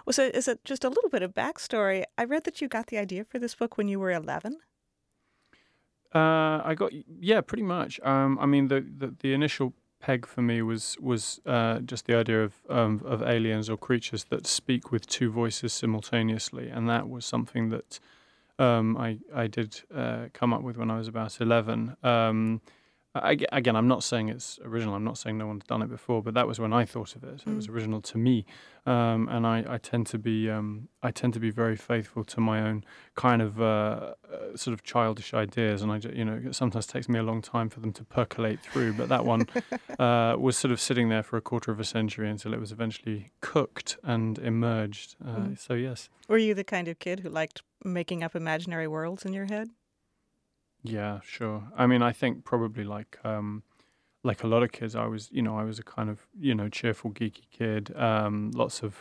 Well, so is it just a little bit of backstory? I read that you got the idea for this book when you were 11. Yeah, pretty much. I mean, the initial peg for me was just the idea of aliens or creatures that speak with two voices simultaneously, and that was something that I did come up with when I was about 11. Again, I'm not saying it's original. I'm not saying no one's done it before, but that was when I thought of it. It was Mm. original to me, and I tend to be very faithful to my own kind of sort of childish ideas, and it sometimes takes me a long time for them to percolate through. But that one was sort of sitting there for a quarter of a century until it was eventually cooked and emerged. Mm. So yes. Were you the kind of kid who liked making up imaginary worlds in your head? Yeah, sure. I mean, I think probably like a lot of kids, I was a kind of, cheerful, geeky kid. Lots of,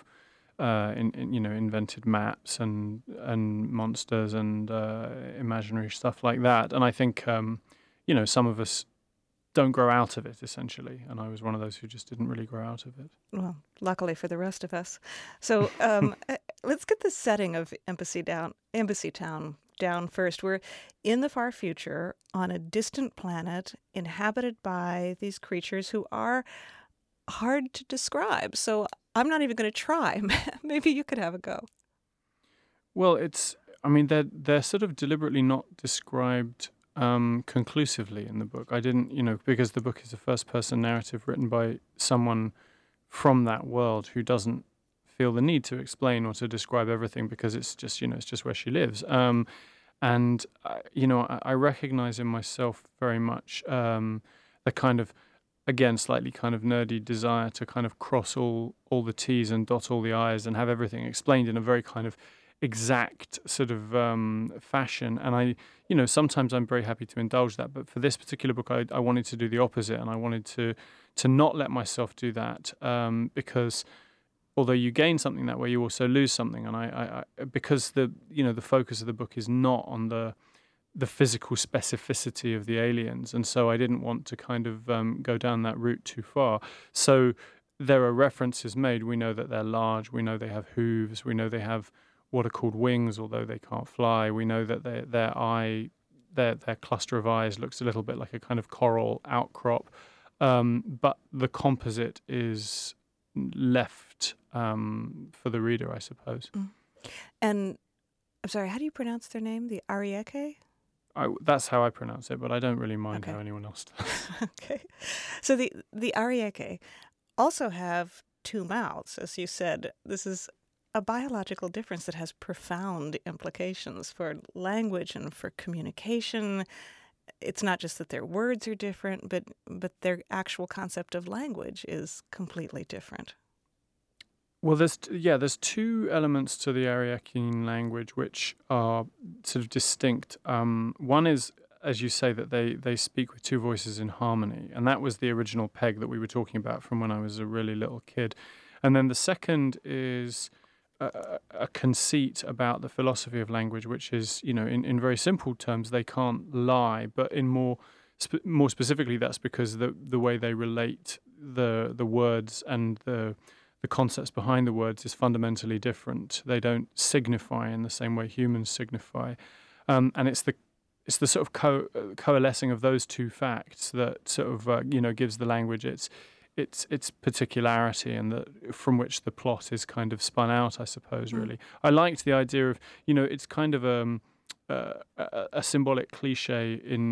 invented maps and monsters and imaginary stuff like that. And I think, some of us don't grow out of it essentially, and I was one of those who just didn't really grow out of it. Well, luckily for the rest of us. So let's get the setting of Embassy Town down first. We're in the far future on a distant planet inhabited by these creatures who are hard to describe. So I'm not even going to try. Maybe you could have a go. Well, I mean, they're sort of deliberately not described conclusively in the book. I didn't, because the book is a first-person narrative written by someone from that world who doesn't feel the need to explain or to describe everything because it's just, it's just where she lives. And I recognize in myself very much the kind of, again, slightly kind of nerdy desire to kind of cross all the T's and dot all the I's and have everything explained in a very kind of exact sort of fashion. And sometimes I'm very happy to indulge that. But for this particular book, I wanted to do the opposite, and I wanted to not let myself do that because although you gain something that way, you also lose something. And I because the focus of the book is not on the physical specificity of the aliens, and so I didn't want to kind of go down that route too far. So there are references made. We know that they're large. We know they have hooves. We know they have what are called wings, although they can't fly. We know that their cluster of eyes looks a little bit like a kind of coral outcrop, but the composite is left for the reader, I suppose. Mm. And I'm sorry, how do you pronounce their name? The Ariake? That's how I pronounce it, but I don't really mind Okay. how anyone else does. Okay. So the Ariake also have two mouths, as you said. This is a biological difference that has profound implications for language and for communication. It's not just that their words are different, but their actual concept of language is completely different. Well, there's two elements to the Ariakean language which are sort of distinct. One is, as you say, that they speak with two voices in harmony, and that was the original peg that we were talking about from when I was a really little kid. And then the second is a conceit about the philosophy of language, which is, in very simple terms, they can't lie, but in more specifically, that's because the way they relate the words and the concepts behind the words is fundamentally different. They don't signify in the same way humans signify, and it's the sort of coalescing of those two facts that sort of gives the language its particularity, and from which the plot is kind of spun out, I suppose. Really, I liked the idea of it's kind of a symbolic cliche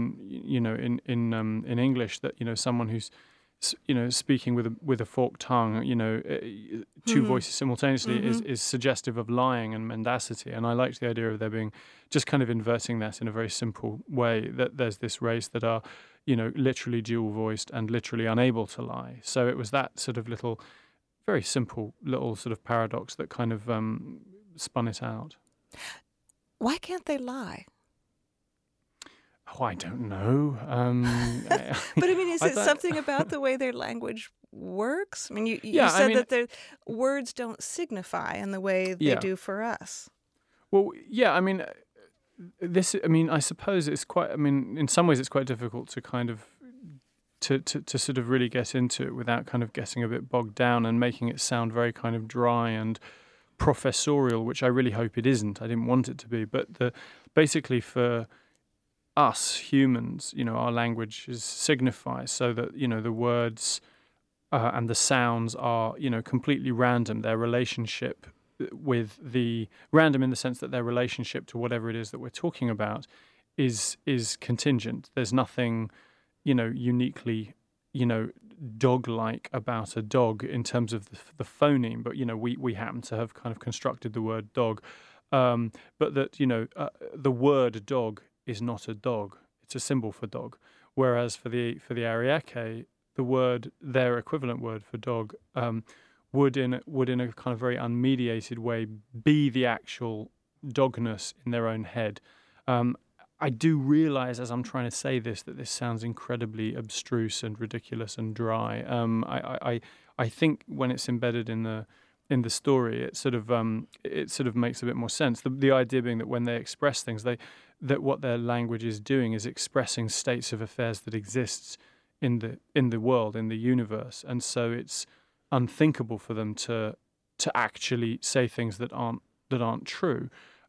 in English that someone who's speaking with a forked tongue, two voices simultaneously is suggestive of lying and mendacity. And I liked the idea of there being just kind of inverting that in a very simple way, that there's this race that are, literally dual voiced and literally unable to lie. So it was that sort of very simple little sort of paradox that kind of spun it out. Why can't they lie? Oh, I don't know. But I mean, is it something about the way their language works? I mean, you said that the words don't signify in the way they do for us. Well, yeah, I mean, I suppose it's quite, in some ways it's quite difficult to kind of, to sort of really get into it without kind of getting a bit bogged down and making it sound very kind of dry and professorial, which I really hope it isn't. I didn't want it to be, but basically for us humans, our language signifies so that the words and the sounds are completely random. Their relationship with the random in the sense that their relationship to whatever it is that we're talking about is contingent. There's nothing uniquely dog-like about a dog in terms of the phoneme, but we happen to have kind of constructed the word dog, but that the word dog is not a dog; it's a symbol for dog. Whereas for the Ariake, the word, their equivalent word for dog, would in a kind of very unmediated way be the actual dogness in their own head. I do realize as I'm trying to say this that this sounds incredibly abstruse and ridiculous and dry. I think when it's embedded in the story, it sort of makes a bit more sense. The idea being that when they express things, that what their language is doing is expressing states of affairs that exists in the world, in the universe, and so it's unthinkable for them to actually say things that aren't true.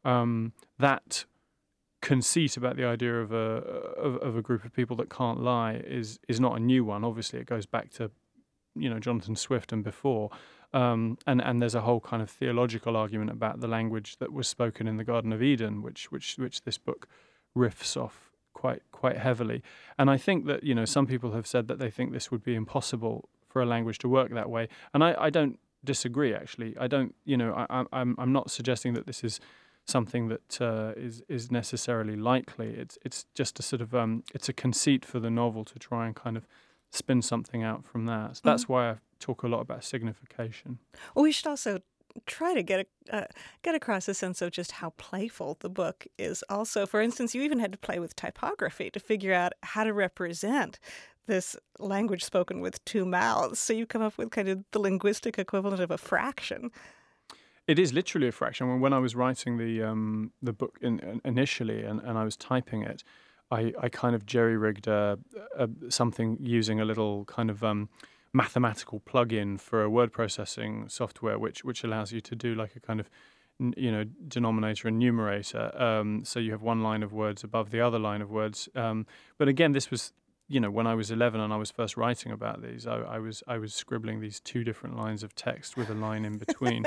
That conceit about the idea of a group of people that can't lie is not a new one. Obviously, it goes back to Jonathan Swift and before, and there's a whole kind of theological argument about the language that was spoken in the Garden of Eden, which this book riffs off quite heavily. And I think that some people have said that they think this would be impossible for a language to work that way, and I don't disagree. Actually, I don't. I'm not suggesting that this is something that is necessarily likely. It's just a sort of it's a conceit for the novel to try and kind of spin something out from that. So that's why I talk a lot about signification. Well, we should also try to get across a sense of just how playful the book is. Also, for instance, you even had to play with typography to figure out how to represent this language spoken with two mouths. So you come up with kind of the linguistic equivalent of a fraction. It is literally a fraction. When I was writing the book initially and I was typing it, I kind of jerry-rigged something using a little kind of mathematical plug-in for a word processing software, which allows you to do like a kind of denominator and numerator. So you have one line of words above the other line of words. But again, this was when I was 11 and I was first writing about these, I was scribbling these two different lines of text with a line in between.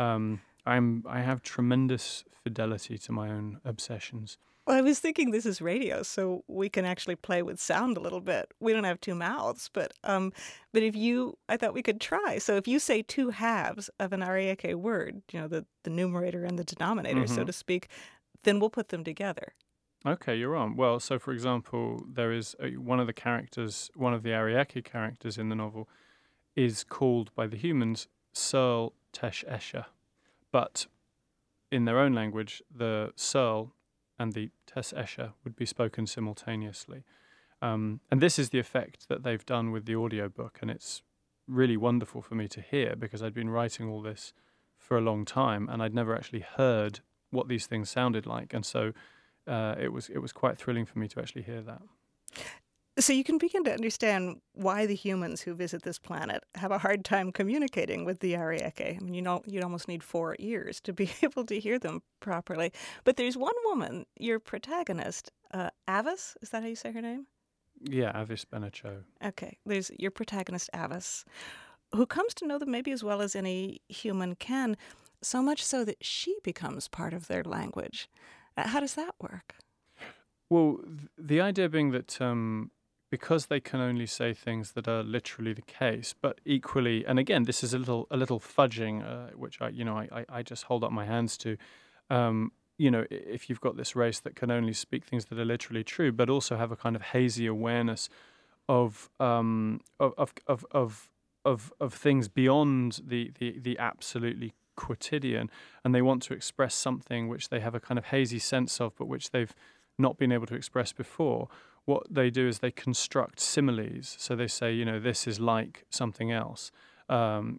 I have tremendous fidelity to my own obsessions. Well, I was thinking this is radio, so we can actually play with sound a little bit. We don't have two mouths, but I thought we could try. So if you say two halves of an Ariake word, the numerator and the denominator, so to speak, then we'll put them together. Okay, you're on. Well, so for example, there is one of the Ariake characters in the novel is called by the humans Searle Tesh Escher, but in their own language, the Searle and the Tesh Escher would be spoken simultaneously. And this is the effect that they've done with the audiobook, and it's really wonderful for me to hear because I'd been writing all this for a long time and I'd never actually heard what these things sounded like, and so it was quite thrilling for me to actually hear that. So you can begin to understand why the humans who visit this planet have a hard time communicating with the Ariake. I mean, you'd almost need 4 ears to be able to hear them properly. But there's one woman, your protagonist, Avis, is that how you say her name? Yeah, Avis Benacho. Okay, there's your protagonist, Avis, who comes to know them maybe as well as any human can, so much so that she becomes part of their language. How does that work? Well, the idea being that because they can only say things that are literally the case, but equally, and again, this is a little fudging, which I just hold up my hands to. If you've got this race that can only speak things that are literally true, but also have a kind of hazy awareness of things beyond the absolutely quotidian, and they want to express something which they have a kind of hazy sense of, but which they've not been able to express before. What they do is they construct similes. So they say, this is like something else, but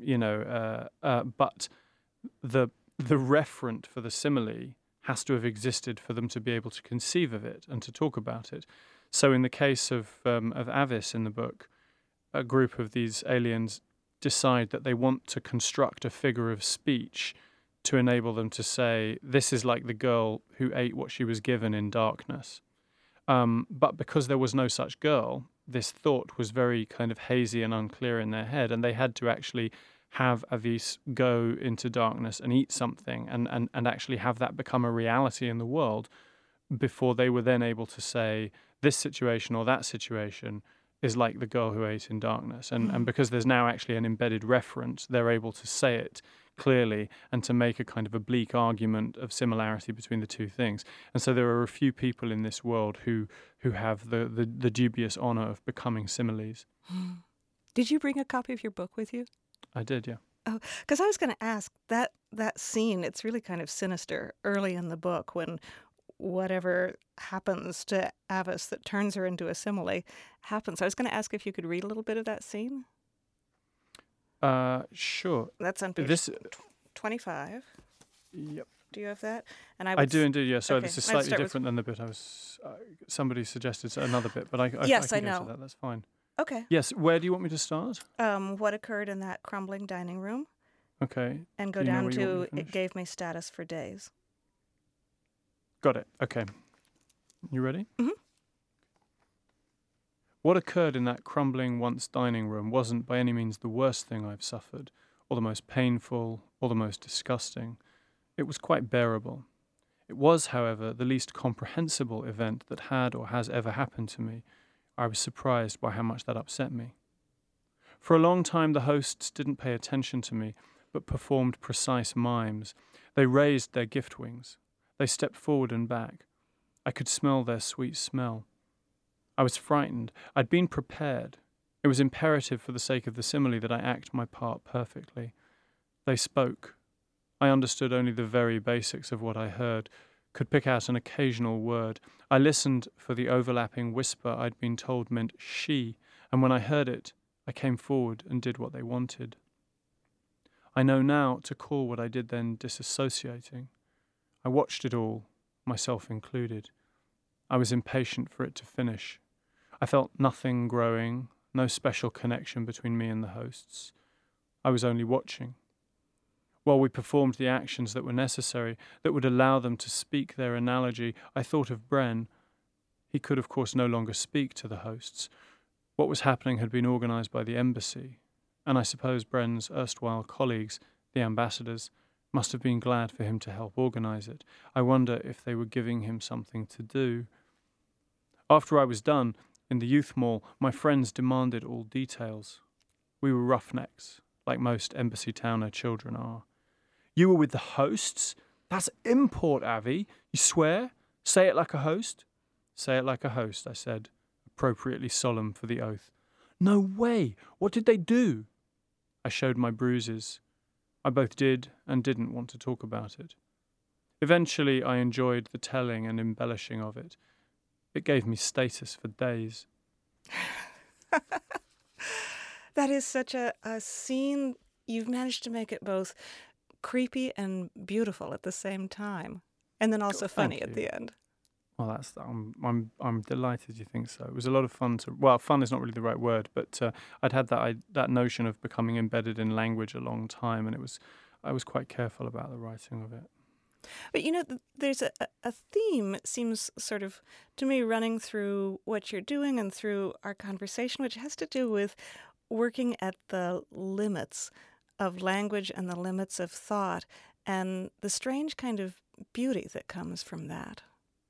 the referent for the simile has to have existed for them to be able to conceive of it and to talk about it. So in the case of Avis in the book, a group of these aliens decide that they want to construct a figure of speech to enable them to say, this is like the girl who ate what she was given in darkness. But because there was no such girl, this thought was very kind of hazy and unclear in their head, and they had to actually have Avis go into darkness and eat something and actually have that become a reality in the world before they were then able to say, this situation or that situation is like the girl who ate in darkness. And because there's now actually an embedded reference, they're able to say it clearly and to make a kind of oblique argument of similarity between the two things. And so there are a few people in this world who have the dubious honor of becoming similes. Did you bring a copy of your book with you? I did, yeah. Oh, because I was going to ask, that scene, it's really kind of sinister early in the book when whatever happens to Avis that turns her into a simile happens. I was going to ask if you could read a little bit of that scene. Sure. That's on page 25. Yep. Do you have that? And I do indeed, yeah. Sorry, okay, this is slightly different than the bit I was... somebody suggested another bit, but I can I go know. to that. That's fine. Okay. Yes, where do you want me to start? What occurred in that crumbling dining room. Okay. And go down to it gave me status for days. Got it. Okay. You ready? Mm-hmm. What occurred in that crumbling once dining room wasn't by any means the worst thing I've suffered, or the most painful, or the most disgusting. It was quite bearable. It was, however, the least comprehensible event that had or has ever happened to me. I was surprised by how much that upset me. For a long time the hosts didn't pay attention to me, but performed precise mimes. They raised their gift wings. They stepped forward and back. I could smell their sweet smell. I was frightened. I'd been prepared. It was imperative for the sake of the simile that I act my part perfectly. They spoke. I understood only the very basics of what I heard, could pick out an occasional word. I listened for the overlapping whisper I'd been told meant she, and when I heard it, I came forward and did what they wanted. I know now to call what I did then disassociating. I watched it all, myself included. I was impatient for it to finish. I felt nothing growing, no special connection between me and the hosts. I was only watching. While we performed the actions that were necessary, that would allow them to speak their analogy, I thought of Bren. He could, of course, no longer speak to the hosts. What was happening had been organised by the embassy, and I suppose Bren's erstwhile colleagues, the ambassadors, must have been glad for him to help organise it. I wonder if they were giving him something to do. After I was done, in the youth mall, my friends demanded all details. We were roughnecks, like most embassy towner children are. You were with the hosts? That's import, Avi. You swear? Say it like a host? Say it like a host, I said, appropriately solemn for the oath. No way! What did they do? I showed my bruises. I both did and didn't want to talk about it. Eventually, I enjoyed the telling and embellishing of it. It gave me status for days. That is such a scene. You've managed to make it both creepy and beautiful at the same time, and then also funny at the end. Well, I'm delighted you think so. It was a lot of fun to. Well, fun is not really the right word, but I'd had that notion of becoming embedded in language a long time, and I was quite careful about the writing of it. But there's a theme, it seems sort of to me, running through what you're doing and through our conversation, which has to do with working at the limits of language and the limits of thought, and the strange kind of beauty that comes from that.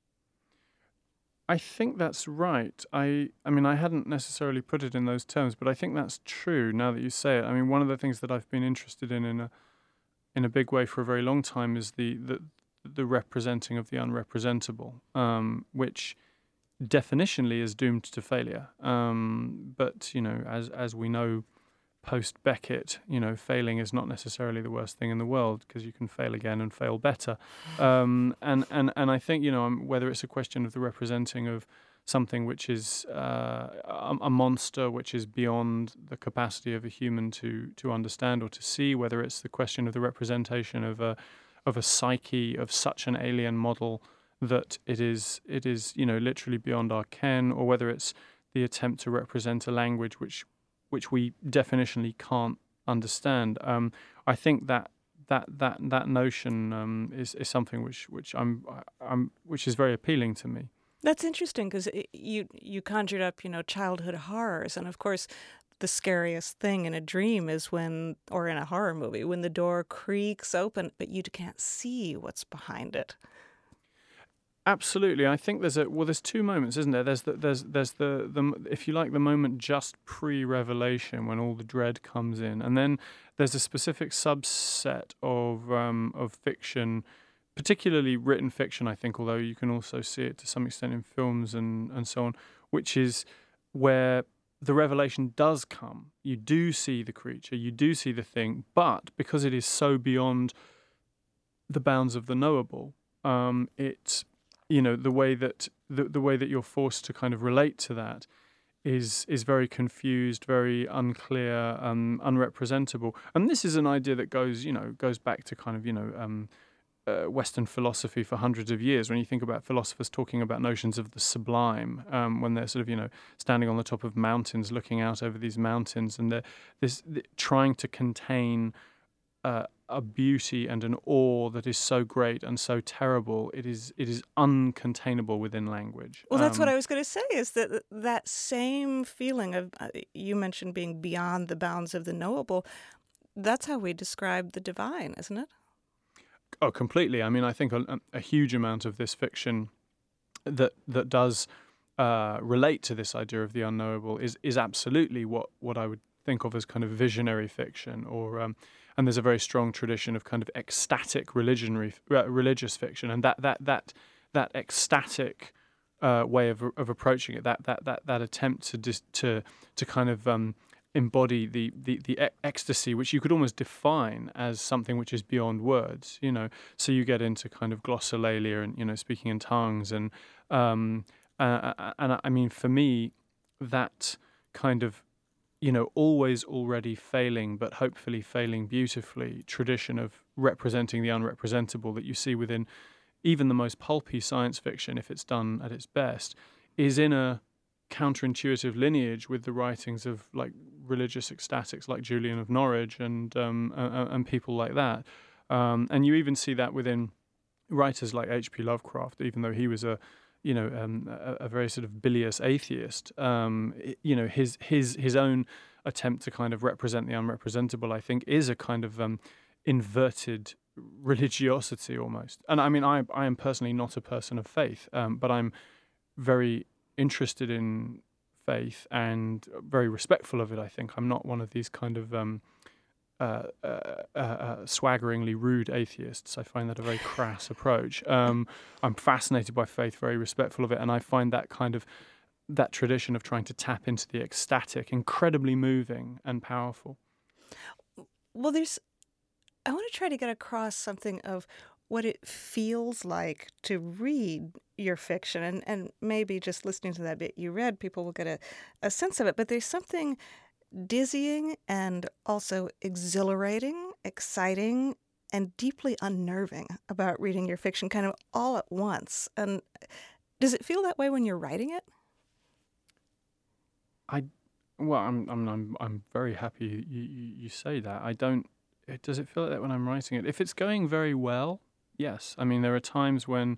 I think that's right. I mean, I hadn't necessarily put it in those terms, but I think that's true now that you say it. I mean, one of the things that I've been interested in a big way for a very long time is the representing of the unrepresentable, which definitionally is doomed to failure. But as we know, post Beckett, failing is not necessarily the worst thing in the world because you can fail again and fail better. And I think whether it's a question of the representing of something which is a monster which is beyond the capacity of a human to understand or to see, whether it's the question of the representation of a psyche of such an alien model that it is literally beyond our ken, or whether it's the attempt to represent a language which we definitionally can't understand. I think that that notion is something which is very appealing to me. That's interesting because you conjured up, childhood horrors, and of course, the scariest thing in a dream is or in a horror movie, when the door creaks open, but you can't see what's behind it. Absolutely, I think there's two moments, isn't there? There's the if you like, the moment just pre-revelation when all the dread comes in, and then there's a specific subset of fiction, particularly written fiction, I think, although you can also see it to some extent in films and so on, which is where the revelation does come. You do see the creature, you do see the thing, but because it is so beyond the bounds of the knowable, it's the way that you're forced to kind of relate to that is very confused, very unclear, unrepresentable. And this is an idea that goes back to kind of Western philosophy for hundreds of years. When you think about philosophers talking about notions of the sublime, when they're sort of standing on the top of mountains, looking out over these mountains, and they're trying to contain a beauty and an awe that is so great and so terrible, it is uncontainable within language. Well, that's what I was going to say, is that same feeling of, you mentioned being beyond the bounds of the knowable, that's how we describe the divine, isn't it? Oh, completely. I mean, I think a huge amount of this fiction that does relate to this idea of the unknowable is absolutely what I would think of as kind of visionary fiction, or and there's a very strong tradition of kind of ecstatic religious fiction, and that ecstatic way of approaching it, that attempt to kind of embody the ecstasy, which you could almost define as something which is beyond words. So you get into kind of glossolalia and speaking in tongues, and I mean, for me, that kind of always already failing, but hopefully failing beautifully, tradition of representing the unrepresentable that you see within even the most pulpy science fiction, if it's done at its best, is in a counterintuitive lineage with the writings of like religious ecstatics like Julian of Norwich and people like that. And you even see that within writers like H.P. Lovecraft, even though he was a very sort of bilious atheist. His own attempt to kind of represent the unrepresentable, I think, is a kind of inverted religiosity almost. And I mean, I am personally not a person of faith, but I'm very interested in faith and very respectful of it. I think I'm not one of these kind of swaggeringly rude atheists. I find that a very crass approach. I'm fascinated by faith, very respectful of it, and I find that tradition of trying to tap into the ecstatic incredibly moving and powerful. Well, I want to try to get across something of what it feels like to read your fiction, and maybe just listening to that bit you read, people will get a sense of it, but there's something dizzying and also exhilarating, exciting, and deeply unnerving about reading your fiction kind of all at once. And does it feel that way when you're writing it? I'm very happy you say that. I don't. Does it feel like that when I'm writing it? If it's going very well, yes. I mean, there are times when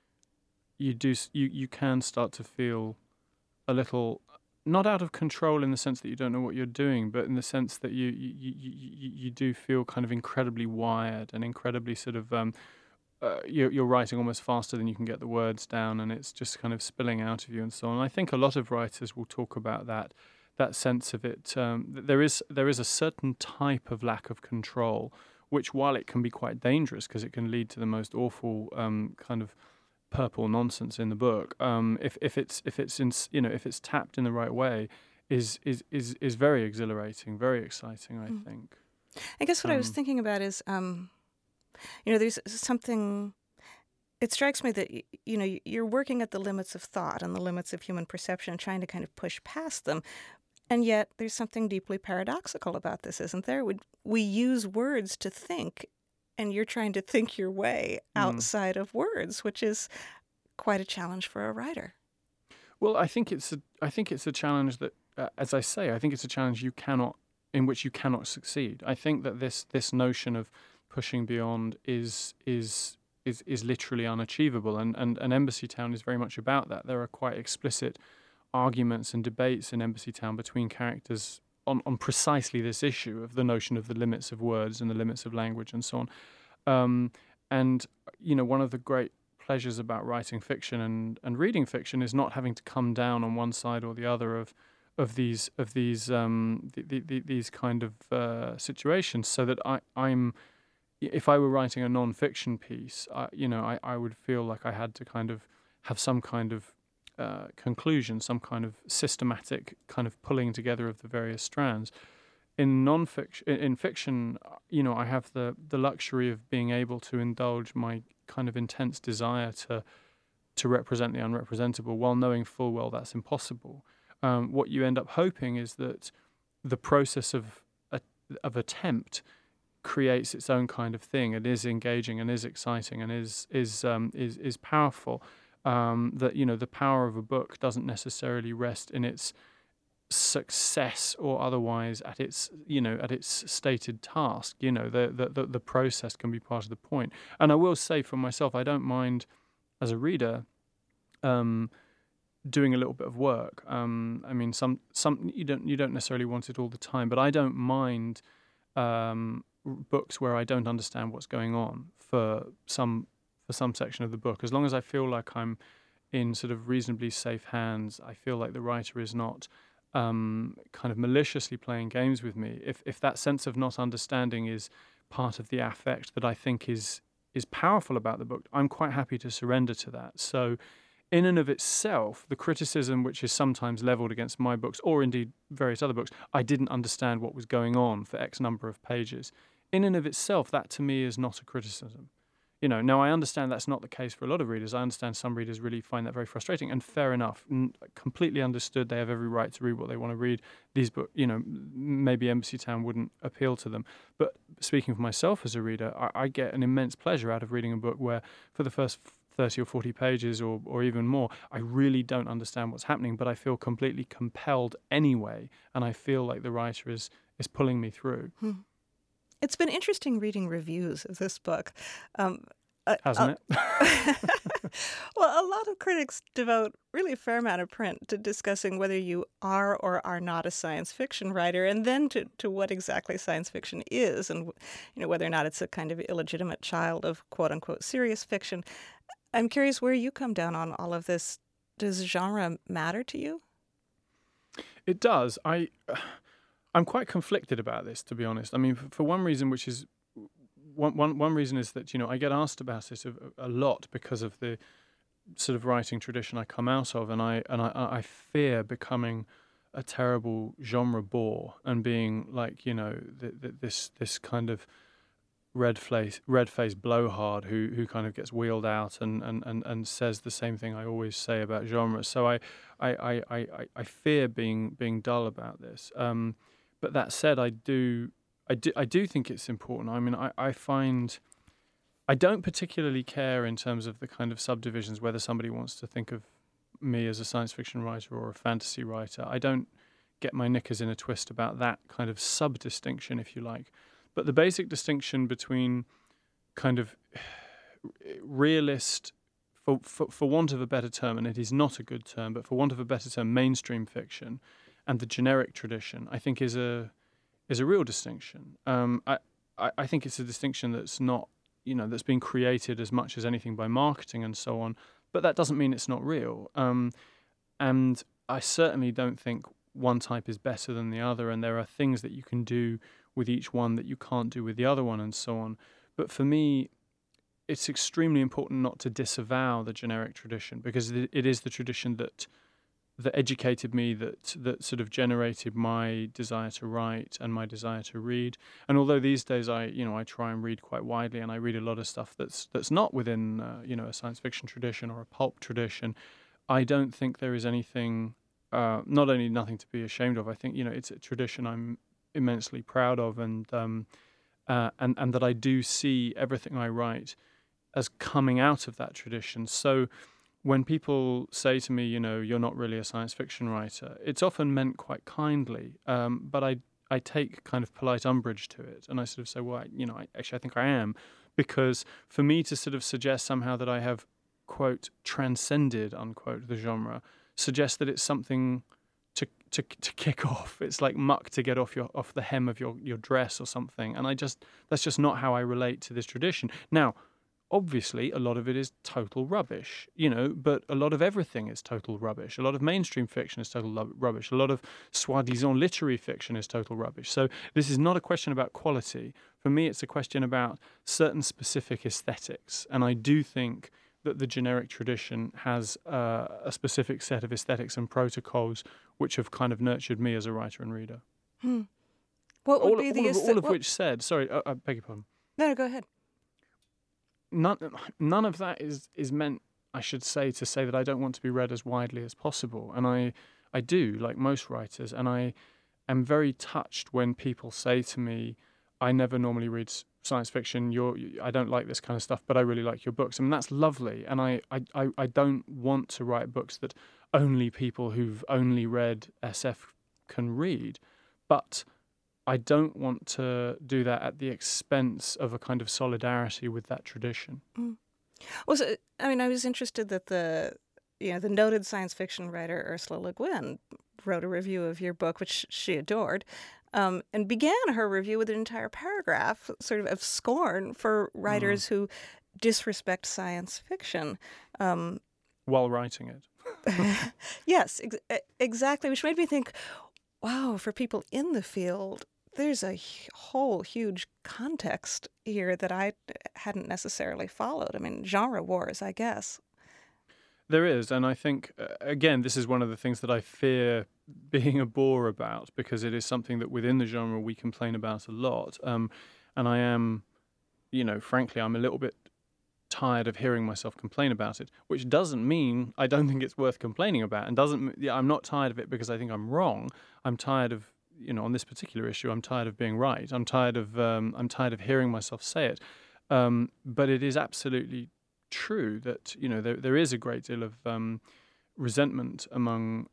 you can start to feel a little, not out of control in the sense that you don't know what you're doing, but in the sense that you do feel kind of incredibly wired and incredibly sort of you're writing almost faster than you can get the words down, and it's just kind of spilling out of you and so on. I think a lot of writers will talk about that sense of it. There is a certain type of lack of control, which, while it can be quite dangerous because it can lead to the most awful kind of purple nonsense in the book, if it's tapped in the right way, is very exhilarating, very exciting, I think. I guess what I was thinking about is, there's something. It strikes me that you're working at the limits of thought and the limits of human perception, and trying to kind of push past them. And yet, there's something deeply paradoxical about this, isn't there? We use words to think, and you're trying to think your way outside of words, which is quite a challenge for a writer. Well, I think it's a challenge that, as I say, I think it's a challenge in which you cannot succeed. I think that this notion of pushing beyond is literally unachievable. And Embassy Town is very much about that. There are quite explicit arguments and debates in Embassy Town between characters on precisely this issue of the notion of the limits of words and the limits of language and so on. And one of the great pleasures about writing fiction and reading fiction is not having to come down on one side or the other of these kind of situations. So that I'm, if I were writing a non-fiction piece, I would feel like I had to kind of have some kind of conclusion, some kind of systematic kind of pulling together of the various strands. In fiction, I have the luxury of being able to indulge my kind of intense desire to represent the unrepresentable, while knowing full well that's impossible. What you end up hoping is that the process of attempt creates its own kind of thing. It is engaging and is exciting and is powerful. That the power of a book doesn't necessarily rest in its success or otherwise at its stated task. The process can be part of the point. And I will say for myself, I don't mind as a reader doing a little bit of work. Some you don't necessarily want it all the time, but I don't mind books where I don't understand what's going on for some section of the book, as long as I feel like I'm in sort of reasonably safe hands. I feel like the writer is not kind of maliciously playing games with me. If that sense of not understanding is part of the affect that I think is powerful about the book, I'm quite happy to surrender to that. So in and of itself, the criticism which is sometimes leveled against my books, or indeed various other books, I didn't understand what was going on for X number of pages. In and of itself, that to me is not a criticism. Now I understand that's not the case for a lot of readers. I understand some readers really find that very frustrating, and fair enough. Completely understood. They have every right to read what they want to read. These books, maybe Embassy Town wouldn't appeal to them. But speaking for myself as a reader, I get an immense pleasure out of reading a book where for the first 30 or 40 pages or even more, I really don't understand what's happening, but I feel completely compelled anyway, and I feel like the writer is pulling me through. It's been interesting reading reviews of this book. Hasn't it? Well, a lot of critics devote really a fair amount of print to discussing whether you are or are not a science fiction writer, and then to what exactly science fiction is, and whether or not it's a kind of illegitimate child of quote-unquote serious fiction. I'm curious where you come down on all of this. Does genre matter to you? It does. I'm quite conflicted about this, to be honest. I mean, for one reason, which is one reason is that I get asked about it a lot because of the sort of writing tradition I come out of, and I fear becoming a terrible genre bore and being like this kind of red-faced blowhard who kind of gets wheeled out and says the same thing I always say about genre. So I fear being dull about this. But that said, I do think it's important. I mean, I find I don't particularly care in terms of the kind of subdivisions whether somebody wants to think of me as a science fiction writer or a fantasy writer. I don't get my knickers in a twist about that kind of sub-distinction, if you like. But the basic distinction between kind of realist, for want of a better term, and it is not a good term, but for want of a better term, mainstream fiction, and the generic tradition, I think is a real distinction. I think it's a distinction that's not, that's been created as much as anything by marketing and so on, but that doesn't mean it's not real. And I certainly don't think one type is better than the other, and there are things that you can do with each one that you can't do with the other one and so on. But for me, it's extremely important not to disavow the generic tradition, because it is the tradition that educated me, that sort of generated my desire to write and my desire to read. And although these days I try and read quite widely, and I read a lot of stuff that's not within a science fiction tradition or a pulp tradition, I don't think there is anything, not only nothing to be ashamed of. I think it's a tradition I'm immensely proud of, and that I do see everything I write as coming out of that tradition. So when people say to me, you're not really a science fiction writer, it's often meant quite kindly. But I take kind of polite umbrage to it, and I sort of say, well, I think I am, because for me to sort of suggest somehow that I have, quote, transcended, unquote, the genre, suggests that it's something to kick off. It's like muck to get off the hem of your dress or something. And that's just not how I relate to this tradition. Now, obviously, a lot of it is total rubbish, but a lot of everything is total rubbish. A lot of mainstream fiction is total rubbish. A lot of soi-disant literary fiction is total rubbish. So this is not a question about quality. For me, it's a question about certain specific aesthetics. And I do think that the generic tradition has a specific set of aesthetics and protocols which have kind of nurtured me as a writer and reader. What would be the all of which said, sorry, I beg your pardon. No, go ahead. None of that is meant, I should say, to say that I don't want to be read as widely as possible. And I do, like most writers, and I am very touched when people say to me, I never normally read science fiction, I don't like this kind of stuff, but I really like your books. I mean, that's lovely. And I don't want to write books that only people who've only read SF can read. But I don't want to do that at the expense of a kind of solidarity with that tradition. Well, I was interested that the noted science fiction writer Ursula Le Guin wrote a review of your book, which she adored, and began her review with an entire paragraph sort of scorn for writers who disrespect science fiction. While writing it. Yes, exactly, which made me think, wow, for people in the field, there's a whole huge context here that I hadn't necessarily followed. I mean, genre wars, I guess. There is, and I think, again, this is one of the things that I fear being a bore about, because it is something that within the genre we complain about a lot. And I am, frankly, I'm a little bit tired of hearing myself complain about it, which doesn't mean I don't think it's worth complaining about, and I'm not tired of it because I think I'm wrong. I'm tired of, on this particular issue, I'm tired of being right. I'm tired of hearing myself say it. But it is absolutely true that there is a great deal of resentment among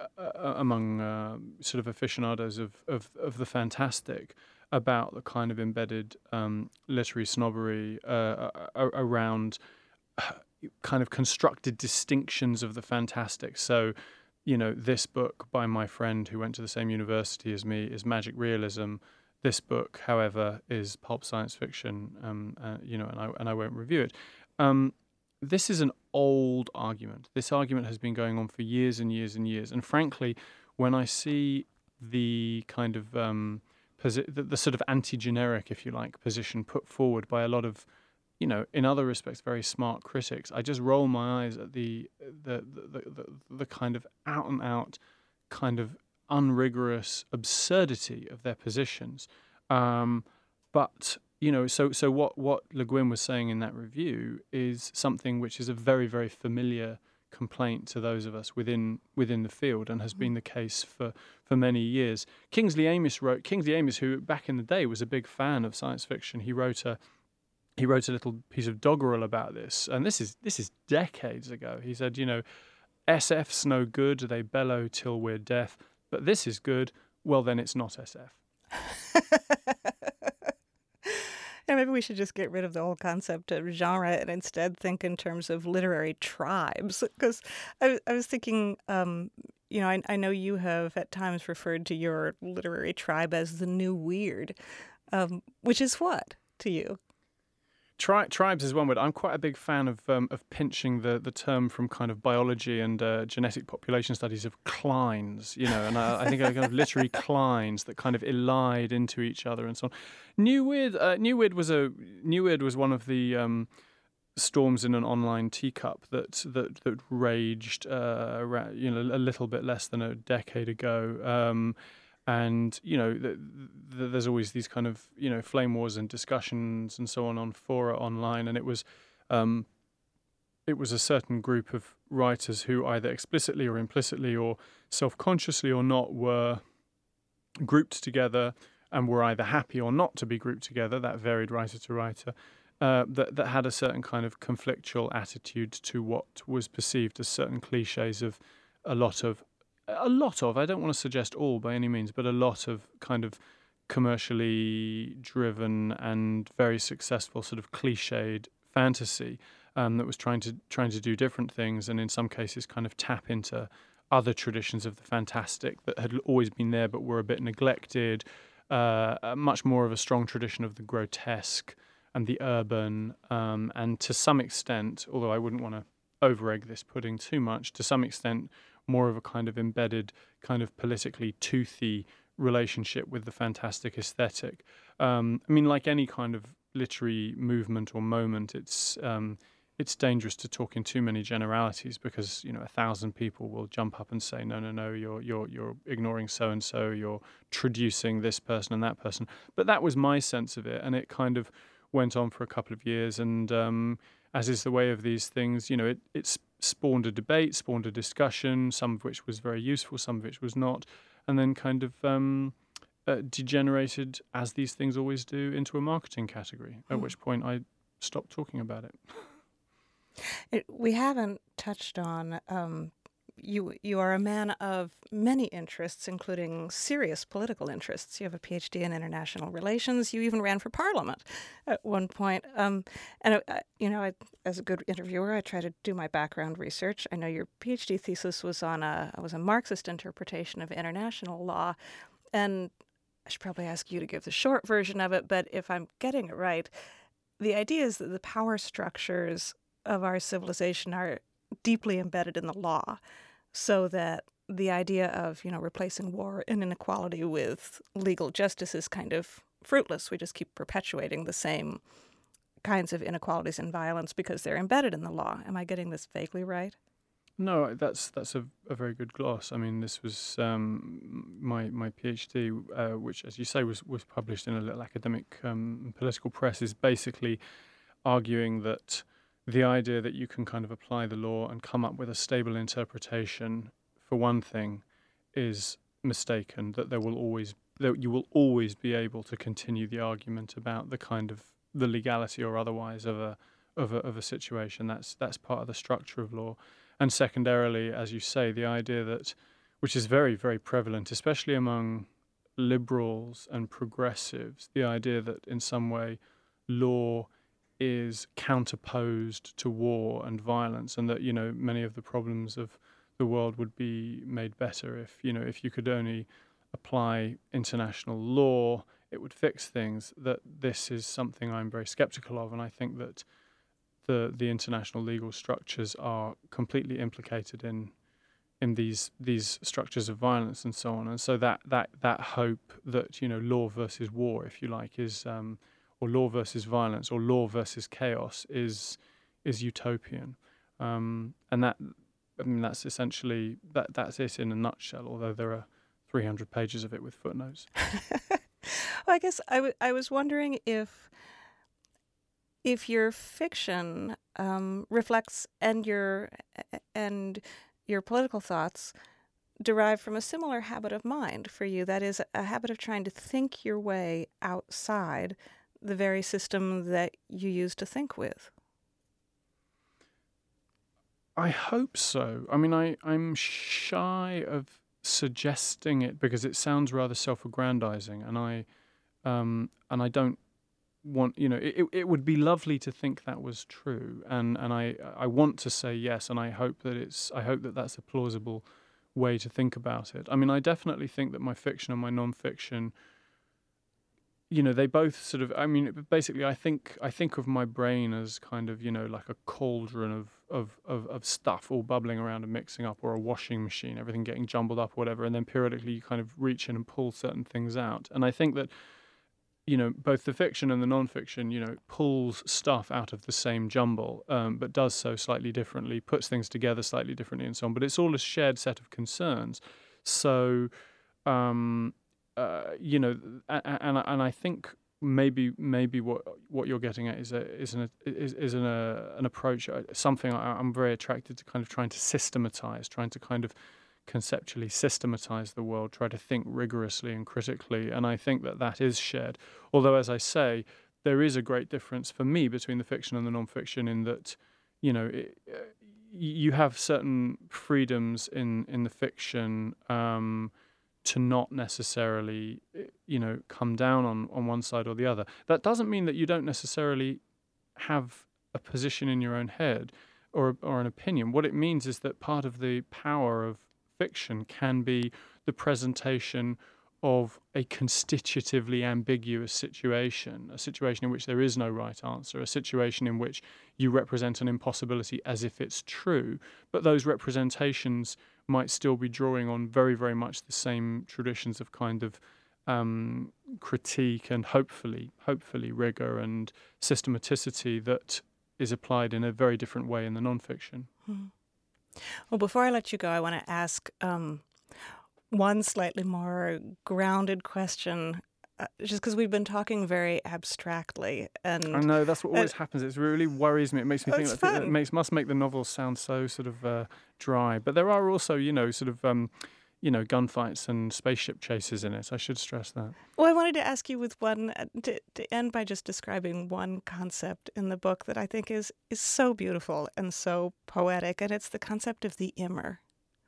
sort of aficionados of the fantastic about the kind of embedded literary snobbery around kind of constructed distinctions of the fantastic. So, this book by my friend who went to the same university as me is magic realism. This book, however, is pulp science fiction, and I won't review it. This is an old argument. This argument has been going on for years and years and years. And frankly, when I see the kind of the sort of anti-generic, if you like, position put forward by a lot of, in other respects, very smart critics, I just roll my eyes at the kind of out and out kind of unrigorous absurdity of their positions. But so what Le Guin was saying in that review is something which is a very, very familiar complaint to those of us within the field, and has been the case for many years. Kingsley Amis, who back in the day was a big fan of science fiction, he wrote a little piece of doggerel about this, and this is decades ago. He said, SF's no good, they bellow till we're deaf, but this is good, well then it's not SF. Yeah, maybe we should just get rid of the whole concept of genre and instead think in terms of literary tribes. Because I was thinking, I know you have at times referred to your literary tribe as the new weird, which is what to you? Tribes is one word. I'm quite a big fan of pinching the term from kind of biology and genetic population studies of clines, and I think kind of literary clines that kind of elide into each other and so on. New Weird was one of the storms in an online teacup that raged a little bit less than a decade ago. And, there's always these kind of, flame wars and discussions and so on fora online. And it was a certain group of writers who either explicitly or implicitly or self-consciously or not were grouped together and were either happy or not to be grouped together. That varied writer to writer. That had a certain kind of conflictual attitude to what was perceived as certain cliches of a lot of a lot of, I don't want to suggest all by any means, but a lot of kind of commercially driven and very successful sort of cliched fantasy that was trying to do different things, and in some cases kind of tap into other traditions of the fantastic that had always been there but were a bit neglected. Much more of a strong tradition of the grotesque and the urban, and to some extent, although I wouldn't want to over-egg this pudding too much, to some extent more of a kind of embedded, kind of politically toothy relationship with the fantastic aesthetic. I mean, like any kind of literary movement or moment, it's dangerous to talk in too many generalities, because 1,000 people will jump up and say, no, you're ignoring so and so, you're traducing this person and that person. But that was my sense of it, and it kind of went on for a couple of years, and as is the way of these things, it spawned a debate, spawned a discussion, some of which was very useful, some of which was not, and then kind of degenerated, as these things always do, into a marketing category, at which point I stopped talking about it. We haven't touched on, you are a man of many interests, including serious political interests. You have a PhD in international relations. You even ran for parliament at one point. As a good interviewer, I try to do my background research. I know your PhD thesis was on a Marxist interpretation of international law, and I should probably ask you to give the short version of it, but if I'm getting it right, the idea is that the power structures of our civilization are deeply embedded in the law, so that the idea of, replacing war and inequality with legal justice is kind of fruitless. We just keep perpetuating the same kinds of inequalities and violence because they're embedded in the law. Am I getting this vaguely right? No, that's a very good gloss. I mean, this was my PhD, which, as you say, was published in a little academic political press, is basically arguing that the idea that you can kind of apply the law and come up with a stable interpretation, for one thing, is mistaken. That you will always be able to continue the argument about the kind of the legality or otherwise of a situation. That's part of the structure of law. And secondarily, as you say, the idea that, which is very, very prevalent, especially among liberals and progressives, the idea that in some way law is counterposed to war and violence, and that many of the problems of the world would be made better if you could only apply international law, it would fix things. That this is something I'm very skeptical of, and I think that the international legal structures are completely implicated in these structures of violence and so on. And so that hope that law versus war, if you like, is or law versus violence, or law versus chaos, is utopian, and that's essentially that's it in a nutshell. Although there are 300 pages of it with footnotes. Well, I guess I was wondering if your fiction reflects and your political thoughts derive from a similar habit of mind for you. That is, a habit of trying to think your way outside the very system that you use to think with. I hope so. I mean, I'm shy of suggesting it because it sounds rather self-aggrandizing, and I don't want, it would be lovely to think that was true, and I want to say yes, and I hope that that's a plausible way to think about it. I mean, I definitely think that my fiction and my non-fiction, they both sort of, I mean, basically I think of my brain as kind of, like a cauldron of stuff all bubbling around and mixing up, or a washing machine, everything getting jumbled up or whatever, and then periodically you kind of reach in and pull certain things out. And I think that, both the fiction and the non-fiction, pulls stuff out of the same jumble, but does so slightly differently, puts things together slightly differently and so on. But it's all a shared set of concerns. So, and I think maybe what you're getting at is an approach, something I'm very attracted to, kind of trying to systematize, trying to kind of conceptually systematize the world, try to think rigorously and critically, and I think that is shared. Although, as I say, there is a great difference for me between the fiction and the non-fiction in that, you have certain freedoms in the fiction to not necessarily, come down on one side or the other. That doesn't mean that you don't necessarily have a position in your own head or an opinion. What it means is that part of the power of fiction can be the presentation of a constitutively ambiguous situation, a situation in which there is no right answer, a situation in which you represent an impossibility as if it's true, but those representations might still be drawing on very, very much the same traditions of kind of critique and hopefully rigor and systematicity that is applied in a very different way in the nonfiction. Well, before I let you go, I want to ask one slightly more grounded question, just because we've been talking very abstractly. And I know, that's what always happens. It really worries me. It makes me think that it must make the novels sound so sort of dry. But there are also, sort of, gunfights and spaceship chases in it. I should stress that. Well, I wanted to ask you with one, to end by just describing one concept in the book that I think is so beautiful and so poetic, and it's the concept of the Immer.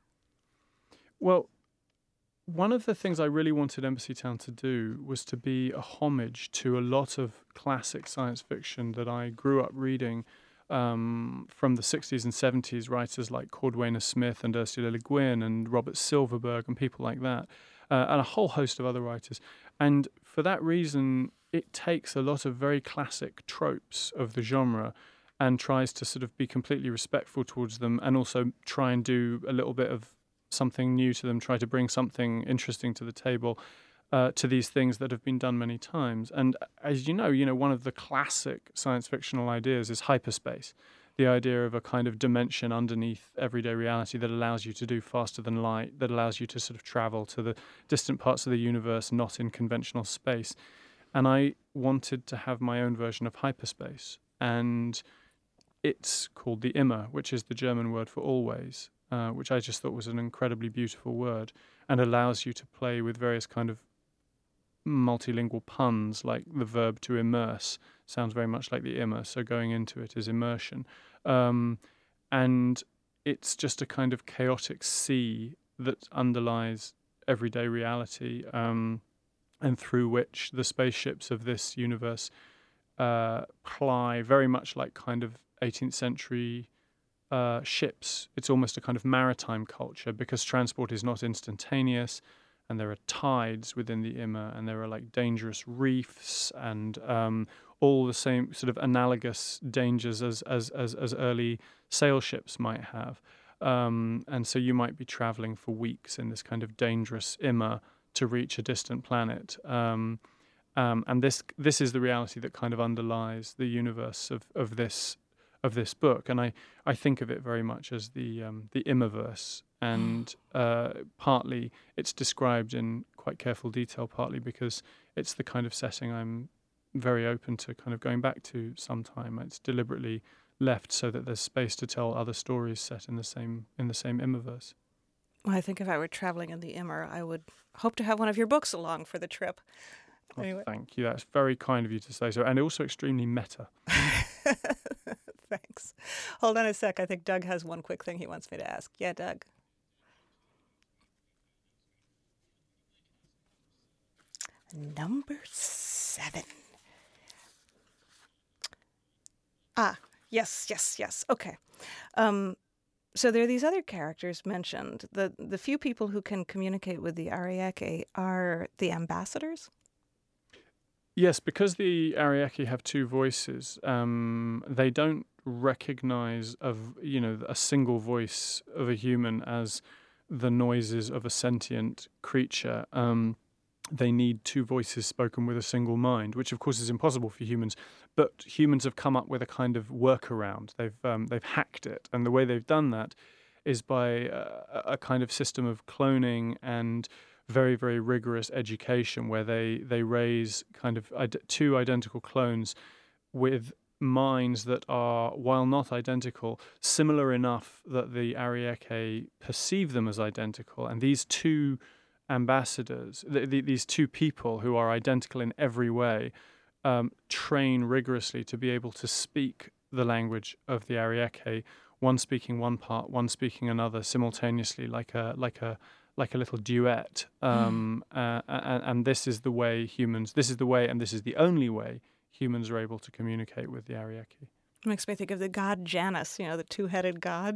Well, one of the things I really wanted Embassy Town to do was to be a homage to a lot of classic science fiction that I grew up reading from the 60s and 70s, writers like Cordwainer Smith and Ursula Le Guin and Robert Silverberg and people like that, and a whole host of other writers. And for that reason, it takes a lot of very classic tropes of the genre and tries to sort of be completely respectful towards them, and also try and do a little bit of something new to them, try to bring something interesting to the table, to these things that have been done many times. And as you know, one of the classic science fictional ideas is hyperspace, the idea of a kind of dimension underneath everyday reality that allows you to do faster than light, that allows you to sort of travel to the distant parts of the universe, not in conventional space. And I wanted to have my own version of hyperspace. And it's called the Immer, which is the German word for always, which I just thought was an incredibly beautiful word and allows you to play with various kind of multilingual puns, like the verb to immerse sounds very much like the Immer, so going into it is immersion. And it's just a kind of chaotic sea that underlies everyday reality, and through which the spaceships of this universe ply very much like kind of 18th century ships. It's almost a kind of maritime culture because transport is not instantaneous, and there are tides within the Immer, and there are like dangerous reefs and all the same sort of analogous dangers as early sail ships might have. And so you might be traveling for weeks in this kind of dangerous Immer to reach a distant planet. And this is the reality that kind of underlies the universe of this book, and I think of it very much as the Immerverse, and partly it's described in quite careful detail, partly because it's the kind of setting I'm very open to kind of going back to sometime. It's deliberately left so that there's space to tell other stories set in the same Immerverse. Well, I think if I were traveling in the Immer, I would hope to have one of your books along for the trip. Oh, anyway. Thank you. That's very kind of you to say so, and also extremely meta. Thanks. Hold on a sec. I think Doug has one quick thing he wants me to ask. Yeah, Doug. Number 7. Yes. Okay. So there are these other characters mentioned. The few people who can communicate with the Ariake are the ambassadors? Yes, because the Ariake have two voices, they don't recognize a single voice of a human as the noises of a sentient creature. They need two voices spoken with a single mind, which of course is impossible for humans. But humans have come up with a kind of workaround. They've hacked it, and the way they've done that is by a kind of system of cloning and very, very rigorous education, where they raise kind of two identical clones with minds that are, while not identical, similar enough that the Ariake perceive them as identical. And these two ambassadors, these two people who are identical in every way, train rigorously to be able to speak the language of the Ariake one speaking one part, one speaking another simultaneously, like a little duet. And this is the way humans. This is the way, and this is the only way humans are able to communicate with the Ariake. Makes me think of the god Janus, the two-headed god.